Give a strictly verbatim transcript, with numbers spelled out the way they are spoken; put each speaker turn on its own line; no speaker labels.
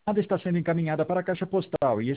está sendo encaminhada para a caixa postal e